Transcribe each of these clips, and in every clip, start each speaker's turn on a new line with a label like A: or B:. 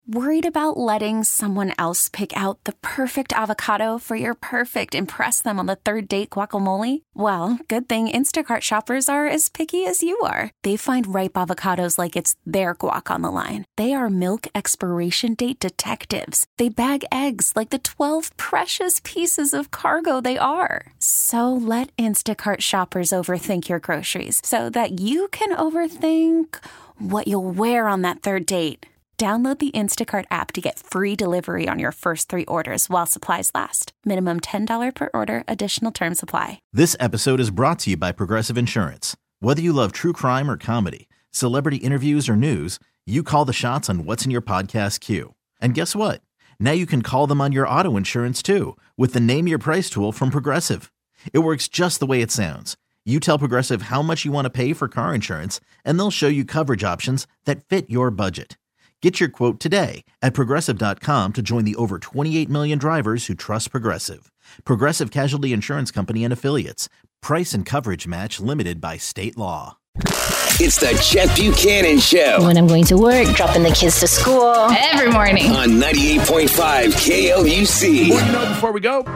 A: Worried about letting someone else pick out the perfect avocado for your perfect impress them on the third date guacamole? Well, good thing Instacart shoppers are as picky as you are. They find ripe avocados like it's their guac on the line. They are milk expiration date detectives. They bag eggs like the 12 precious pieces of cargo they are. So let Instacart shoppers overthink your groceries so that you can overthink what you'll wear on that third date. Download the Instacart app to get free delivery on your first 3 orders while supplies last. Minimum $10 per order. Additional terms apply.
B: This episode is brought to you by Progressive Insurance. Whether you love true crime or comedy, celebrity interviews or news, you call the shots on what's in your podcast queue. And guess what? Now you can call them on your auto insurance too with the Name Your Price tool from Progressive. It works just the way it sounds. You tell Progressive how much you want to pay for car insurance, and they'll show you coverage options that fit your budget. Get your quote today at Progressive.com to join the over 28 million drivers who trust Progressive. Progressive Casualty Insurance Company and Affiliates. Price and coverage match limited by state law.
C: It's the Chet Buchanan Show.
D: When I'm going to work, dropping the kids to school.
E: Every morning.
C: On 98.5 KLUC.
F: Well, you know, before we go,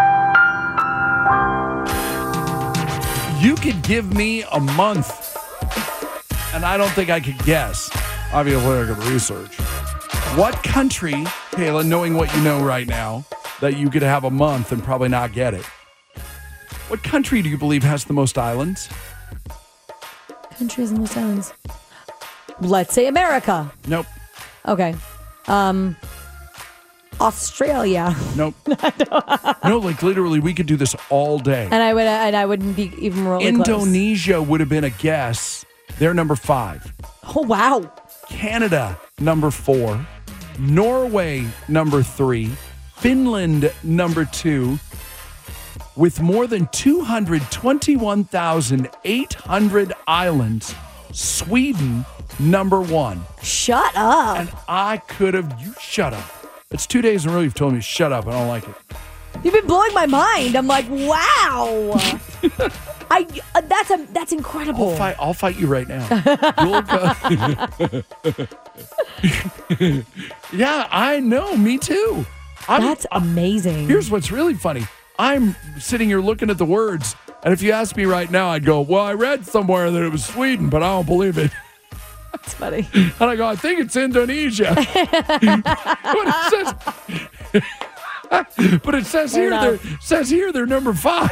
F: you could give me a month, and I don't think I could guess. Obviously, I could research. What country, Kayla, knowing what you know right now, that you could have a month and probably not get it? What country do you believe has the most islands?
G: Country has the most islands. Let's say America.
F: Nope.
G: Okay. Australia.
F: Nope. No, like literally, we could do this all day.
G: And I wouldn't be even remotely close.
F: Indonesia would have been a guess. They're number 5.
G: Oh, wow.
F: Canada, number 4. Norway, number 3. Finland, number 2. With more than 221,800 islands, Sweden, number 1.
G: Shut up.
F: And I could have... You shut up. It's 2 days in a row you've told me, shut up, I don't like it.
G: You've been blowing my mind. I'm like, wow. That's incredible.
F: I'll fight you right now. You'll go. Yeah, I know. Me too.
G: That's amazing.
F: Here's what's really funny. I'm sitting here looking at the words, and if you ask me right now, I'd go, well, I read somewhere that it was Sweden, but I don't believe it.
G: That's funny.
F: And I go, I think it's Indonesia. But it says here they're number 5.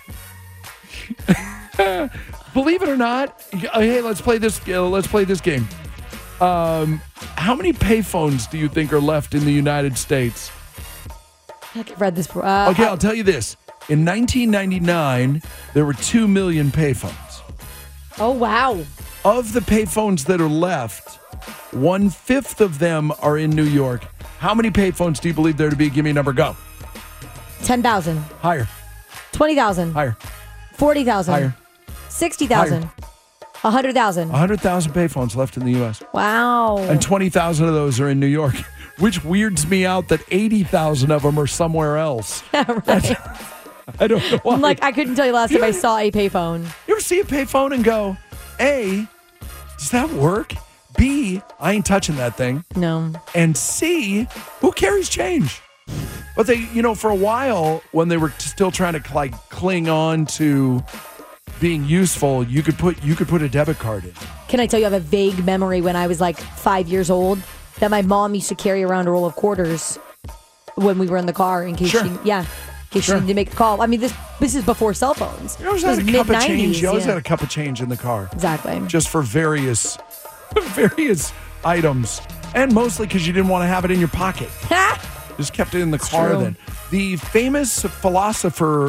F: Believe it or not, hey, let's play this game. How many payphones do you think are left in the United States?
G: I've read this before.
F: Okay, I'll tell you this. In 1999, there were 2 million payphones.
G: Oh, wow.
F: Of the payphones that are left, 1/5 of them are in New York. How many payphones do you believe there to be? Give me a number. Go.
G: 10,000.
F: Higher.
G: 20,000.
F: Higher.
G: 40,000.
F: Higher.
G: 60,000. 100,000.
F: 100,000 payphones left in the U.S.
G: Wow.
F: And 20,000 of those are in New York, which weirds me out that 80,000 of them are somewhere else.
G: Yeah, right.
F: I don't know why.
G: I'm like, I couldn't tell you last time I saw a payphone.
F: You ever see a payphone and go, A, does that work? B, I ain't touching that thing.
G: No.
F: And C, who carries change? But they, for a while when they were still trying to cling on to being useful, you could put a debit card in.
G: Can I tell you, I have a vague memory when I was like 5 years old that my mom used to carry around a roll of quarters when we were in the car in case she needed to make a call. I mean, this is before cell phones.
F: You always had a cup of change. You always had a cup of change in the car.
G: Exactly.
F: Just for various items. And mostly because you didn't want to have it in your pocket. Just kept it in the car
G: true.
F: then. The famous philosopher,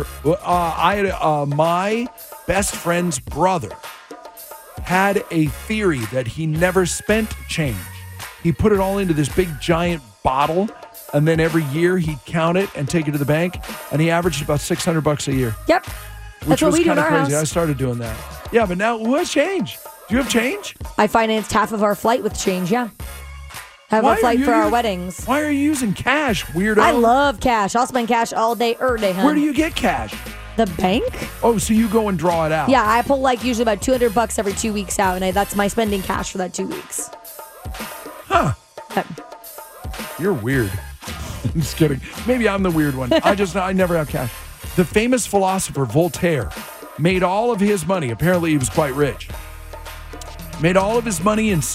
F: my best friend's brother, had a theory that he never spent change. He put it all into this big giant bottle, and then every year he'd count it and take it to the bank, and he averaged about $600 a year.
G: Yep. That's what we do in our
F: crazy.
G: house.
F: I started doing that. Yeah, but now who has change? Do you have change?
G: I financed half of our flight with change, yeah. Have a flight for our weddings.
F: Why are you using cash, weirdo?
G: I love cash. I'll spend cash all day, every day, hun.
F: Where do you get cash?
G: The bank?
F: Oh, so you go and draw it out?
G: Yeah, I pull usually about $200 every 2 weeks out, and that's my spending cash for that 2 weeks.
F: Huh.
G: Yep.
F: You're weird. I'm just kidding. Maybe I'm the weird one. I never have cash. The famous philosopher Voltaire made all of his money. Apparently, he was quite rich. Made all of his money in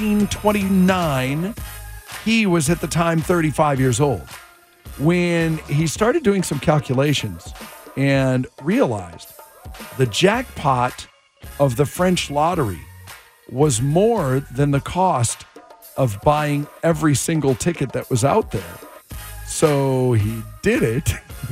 F: 1729. He was at the time 35 years old when he started doing some calculations and realized the jackpot of the French lottery was more than the cost of buying every single ticket that was out there. So he did it,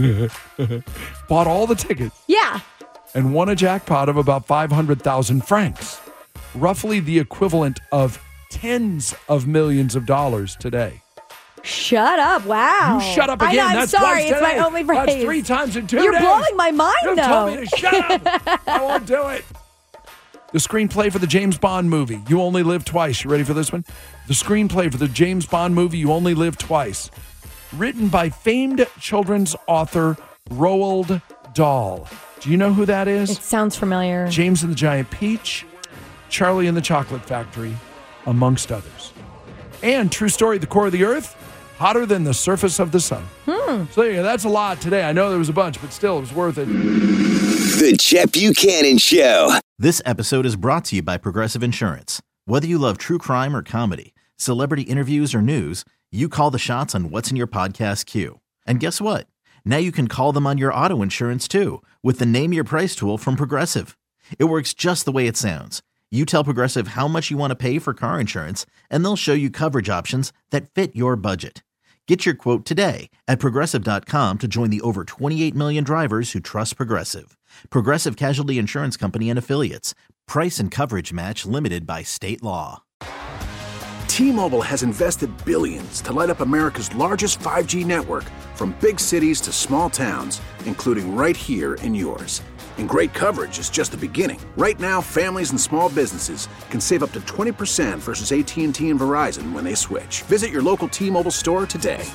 F: bought all the tickets.
G: Yeah.
F: And won a jackpot of about 500,000 francs, roughly the equivalent of tens of millions of dollars today.
G: Shut up. Wow.
F: You shut up again.
G: I'm
F: That's
G: sorry.
F: twice
G: It's
F: today.
G: my only phrase.
F: That's 3 times in 2 days.
G: You're blowing my mind,
F: You
G: though.
F: told me to shut up. I won't do it. The screenplay for the James Bond movie, You Only Live Twice. You ready for this one? The screenplay for the James Bond movie, You Only Live Twice. Written by famed children's author Roald Dahl. Do you know who that is?
G: It sounds familiar.
F: James and the Giant Peach, Charlie and the Chocolate Factory, amongst others. And true story, the core of the earth, hotter than the surface of the sun. So yeah, that's a lot today. I know there was a bunch, but still, it was worth it.
C: The Chet Buchanan Show.
B: This episode is brought to you by Progressive Insurance. Whether you love true crime or comedy, celebrity interviews or news, you call the shots on what's in your podcast queue. And guess what? Now you can call them on your auto insurance too with the Name Your Price tool from Progressive. It works just the way it sounds. You tell Progressive how much you want to pay for car insurance, and they'll show you coverage options that fit your budget. Get your quote today at Progressive.com to join the over 28 million drivers who trust Progressive. Progressive Casualty Insurance Company and Affiliates. Price and coverage match limited by state law.
E: T-Mobile has invested billions to light up America's largest 5G network, from big cities to small towns, including right here in yours. And great coverage is just the beginning. Right now, families and small businesses can save up to 20% versus AT&T and Verizon when they switch. Visit your local T-Mobile store today.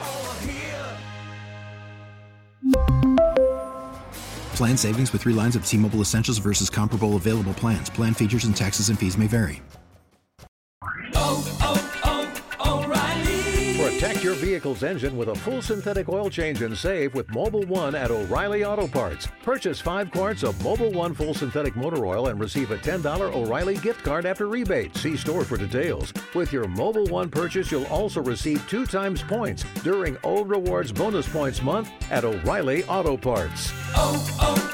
H: Plan savings with 3 lines of T-Mobile Essentials versus comparable available plans. Plan features and taxes and fees may vary.
I: Protect your vehicle's engine with a full synthetic oil change and save with Mobil 1 at O'Reilly Auto Parts. Purchase 5 quarts of Mobil 1 full synthetic motor oil and receive a $10 O'Reilly gift card after rebate. See store for details. With your Mobil 1 purchase, you'll also receive 2 times points during O Rewards Bonus Points Month at O'Reilly Auto Parts.